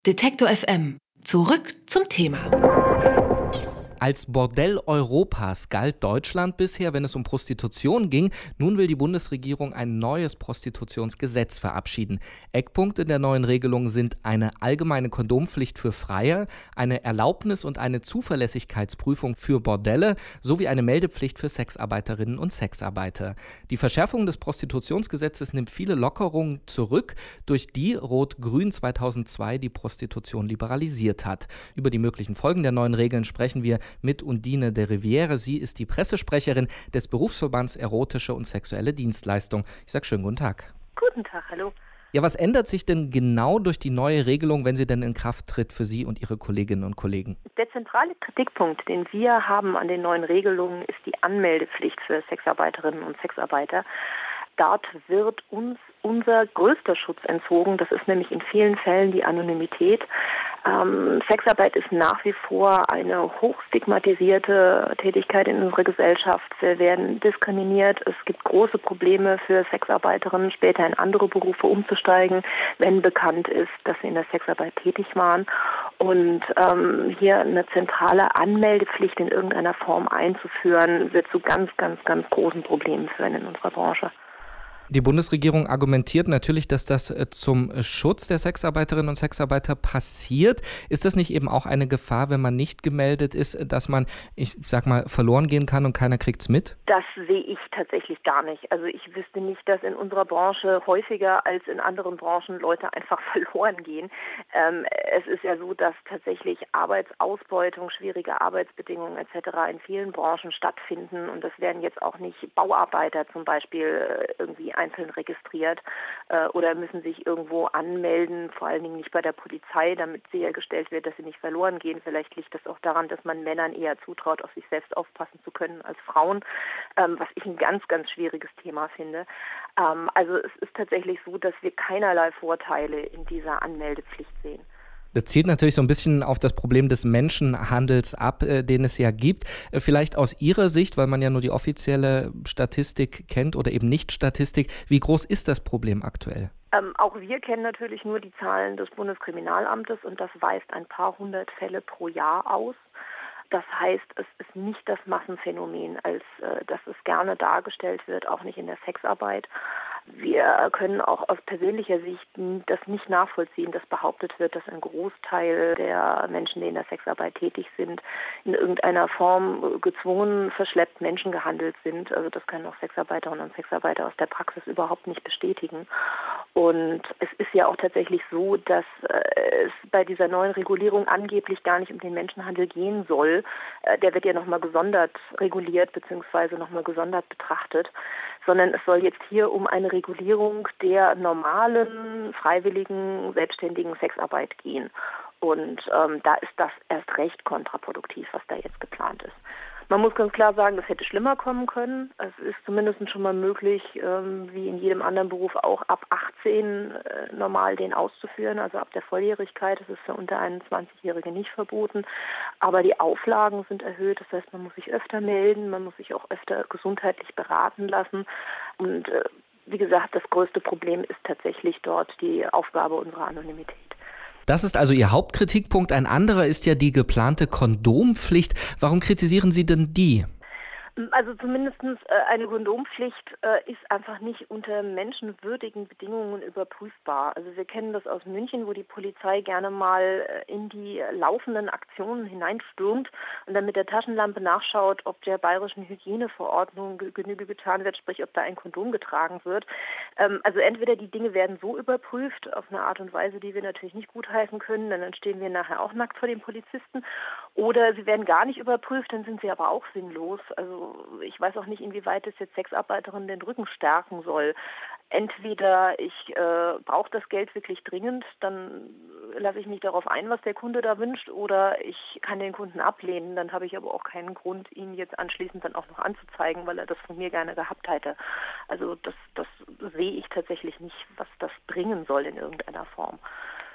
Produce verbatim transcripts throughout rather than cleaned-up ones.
Detektor F M. Zurück zum Thema. Als Bordell Europas galt Deutschland bisher, wenn es um Prostitution ging. Nun will die Bundesregierung ein neues Prostitutionsgesetz verabschieden. Eckpunkte der neuen Regelung sind eine allgemeine Kondompflicht für Freier, eine Erlaubnis und eine Zuverlässigkeitsprüfung für Bordelle sowie eine Meldepflicht für Sexarbeiterinnen und Sexarbeiter. Die Verschärfung des Prostitutionsgesetzes nimmt viele Lockerungen zurück, durch die Rot-Grün zweitausendzwei die Prostitution liberalisiert hat. Über die möglichen Folgen der neuen Regeln sprechen wir mit Undine de Rivière. Sie ist die Pressesprecherin des Berufsverbands Erotische und Sexuelle Dienstleistung. Ich sage schönen guten Tag. Guten Tag, hallo. Ja, was ändert sich denn genau durch die neue Regelung, wenn sie denn in Kraft tritt für Sie und Ihre Kolleginnen und Kollegen? Der zentrale Kritikpunkt, den wir haben an den neuen Regelungen, ist die Anmeldepflicht für Sexarbeiterinnen und Sexarbeiter. Dort wird uns unser größter Schutz entzogen. Das ist nämlich in vielen Fällen die Anonymität. Ähm, Sexarbeit ist nach wie vor eine hochstigmatisierte Tätigkeit in unserer Gesellschaft. Wir werden diskriminiert. Es gibt große Probleme für Sexarbeiterinnen, später in andere Berufe umzusteigen, wenn bekannt ist, dass sie in der Sexarbeit tätig waren. Und ähm, hier eine zentrale Anmeldepflicht in irgendeiner Form einzuführen, wird zu ganz, ganz, ganz großen Problemen führen in unserer Branche. Die Bundesregierung argumentiert natürlich, dass das zum Schutz der Sexarbeiterinnen und Sexarbeiter passiert. Ist das nicht eben auch eine Gefahr, wenn man nicht gemeldet ist, dass man, ich sag mal, verloren gehen kann und keiner kriegt's mit? Das sehe ich tatsächlich gar nicht. Also ich wüsste nicht, dass in unserer Branche häufiger als in anderen Branchen Leute einfach verloren gehen. Ähm, es ist ja so, dass tatsächlich Arbeitsausbeutung, schwierige Arbeitsbedingungen et cetera in vielen Branchen stattfinden und das werden jetzt auch nicht Bauarbeiter zum Beispiel irgendwie einzeln registriert äh, oder müssen sich irgendwo anmelden, vor allen Dingen nicht bei der Polizei, damit sichergestellt wird, dass sie nicht verloren gehen. Vielleicht liegt das auch daran, dass man Männern eher zutraut, auf sich selbst aufpassen zu können als Frauen, ähm, was ich ein ganz, ganz schwieriges Thema finde. Ähm, also es ist tatsächlich so, dass wir keinerlei Vorteile in dieser Anmeldepflicht sehen. Das zielt natürlich so ein bisschen auf das Problem des Menschenhandels ab, äh, den es ja gibt. Äh, vielleicht aus Ihrer Sicht, weil man ja nur die offizielle Statistik kennt oder eben nicht Statistik, wie groß ist das Problem aktuell? Ähm, auch wir kennen natürlich nur die Zahlen des Bundeskriminalamtes und das weist ein paar hundert Fälle pro Jahr aus. Das heißt, es ist nicht das Massenphänomen, als äh, dass es gerne dargestellt wird, auch nicht in der Sexarbeit. Wir können auch aus persönlicher Sicht das nicht nachvollziehen, dass behauptet wird, dass ein Großteil der Menschen, die in der Sexarbeit tätig sind, in irgendeiner Form gezwungen, verschleppt, menschengehandelt sind. Also das können auch Sexarbeiterinnen und Sexarbeiter aus der Praxis überhaupt nicht bestätigen. Und es ist ja auch tatsächlich so, dass äh, es bei dieser neuen Regulierung angeblich gar nicht um den Menschenhandel gehen soll. Äh, der wird ja nochmal gesondert reguliert bzw. nochmal gesondert betrachtet, sondern es soll jetzt hier um eine Regulierung der normalen, freiwilligen, selbstständigen Sexarbeit gehen. Und ähm, da ist das erst recht kontraproduktiv, was da jetzt geplant ist. Man muss ganz klar sagen, das hätte schlimmer kommen können. Es ist zumindest schon mal möglich, ähm, wie in jedem anderen Beruf auch ab achtzehn äh, normal den auszuführen, also ab der Volljährigkeit. Das ist für unter einundzwanzigjährige nicht verboten. Aber die Auflagen sind erhöht. Das heißt, man muss sich öfter melden, man muss sich auch öfter gesundheitlich beraten lassen. Und äh, wie gesagt, das größte Problem ist tatsächlich dort die Aufgabe unserer Anonymität. Das ist also Ihr Hauptkritikpunkt. Ein anderer ist ja die geplante Kondompflicht. Warum kritisieren Sie denn die? Also zumindest eine Kondompflicht ist einfach nicht unter menschenwürdigen Bedingungen überprüfbar. Also wir kennen das aus München, wo die Polizei gerne mal in die laufenden Aktionen hineinstürmt und dann mit der Taschenlampe nachschaut, ob der bayerischen Hygieneverordnung Genüge getan wird, sprich ob da ein Kondom getragen wird. Also entweder die Dinge werden so überprüft, auf eine Art und Weise, die wir natürlich nicht gutheißen können, dann stehen wir nachher auch nackt vor den Polizisten, oder sie werden gar nicht überprüft, dann sind sie aber auch sinnlos. Also ich weiß auch nicht, inwieweit es jetzt Sexarbeiterinnen den Rücken stärken soll. Entweder ich äh, brauche das Geld wirklich dringend, dann lasse ich mich darauf ein, was der Kunde da wünscht, oder ich kann den Kunden ablehnen. Dann habe ich aber auch keinen Grund, ihn jetzt anschließend dann auch noch anzuzeigen, weil er das von mir gerne gehabt hätte. Also das, das sehe ich tatsächlich nicht, was das bringen soll in irgendeiner Form.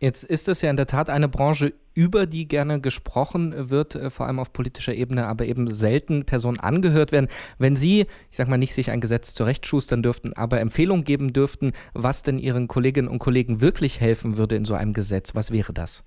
Jetzt ist es ja in der Tat eine Branche, über die gerne gesprochen wird, vor allem auf politischer Ebene, aber eben selten Personen angehört werden. Wenn Sie, ich sag mal, nicht sich ein Gesetz zurechtschustern dürften, aber Empfehlungen geben dürften, was denn Ihren Kolleginnen und Kollegen wirklich helfen würde in so einem Gesetz, was wäre das?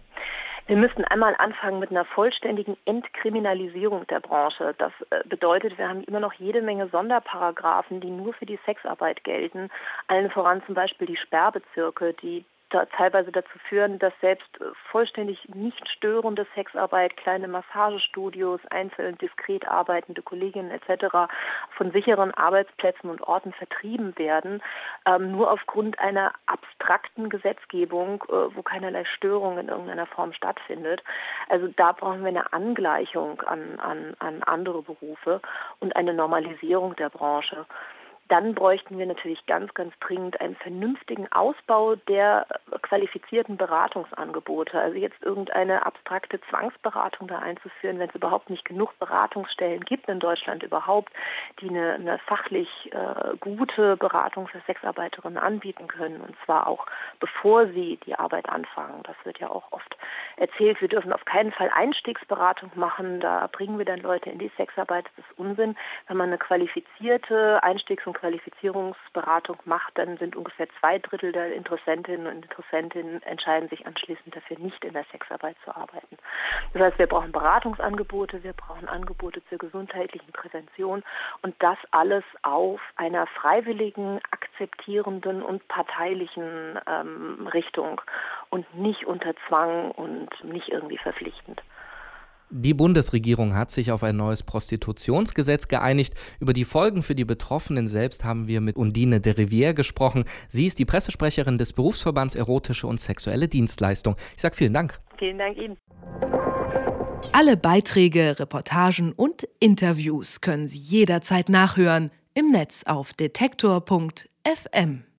Wir müssten einmal anfangen mit einer vollständigen Entkriminalisierung der Branche. Das bedeutet, wir haben immer noch jede Menge Sonderparagraphen, die nur für die Sexarbeit gelten. Allen voran zum Beispiel die Sperrbezirke, die da teilweise dazu führen, dass selbst vollständig nicht störende Sexarbeit, kleine Massagestudios, einzeln diskret arbeitende Kolleginnen et cetera von sicheren Arbeitsplätzen und Orten vertrieben werden, ähm, nur aufgrund einer abstrakten Gesetzgebung, äh, wo keinerlei Störung in irgendeiner Form stattfindet. Also da brauchen wir eine Angleichung an, an, an andere Berufe und eine Normalisierung der Branche. Dann bräuchten wir natürlich ganz, ganz dringend einen vernünftigen Ausbau der qualifizierten Beratungsangebote. Also jetzt irgendeine abstrakte Zwangsberatung da einzuführen, wenn es überhaupt nicht genug Beratungsstellen gibt in Deutschland überhaupt, die eine, eine fachlich äh, gute Beratung für Sexarbeiterinnen anbieten können. Und zwar auch bevor sie die Arbeit anfangen. Das wird ja auch oft erzählt, wir dürfen auf keinen Fall Einstiegsberatung machen. Da bringen wir dann Leute in die Sexarbeit. Das ist Unsinn. Wenn man eine qualifizierte Einstiegs- und Qualifizierungsberatung macht, dann sind ungefähr zwei Drittel der Interessentinnen und Interessentinnen entscheiden sich anschließend dafür, nicht in der Sexarbeit zu arbeiten. Das heißt, wir brauchen Beratungsangebote, wir brauchen Angebote zur gesundheitlichen Prävention und das alles auf einer freiwilligen, akzeptierenden und parteilichen ähm, Richtung und nicht unter Zwang und nicht irgendwie verpflichtend. Die Bundesregierung hat sich auf ein neues Prostitutionsgesetz geeinigt. Über die Folgen für die Betroffenen selbst haben wir mit Undine de Rivière gesprochen. Sie ist die Pressesprecherin des Berufsverbands Erotische und Sexuelle Dienstleistung. Ich sage vielen Dank. Vielen Dank Ihnen. Alle Beiträge, Reportagen und Interviews können Sie jederzeit nachhören im Netz auf detektor punkt f m.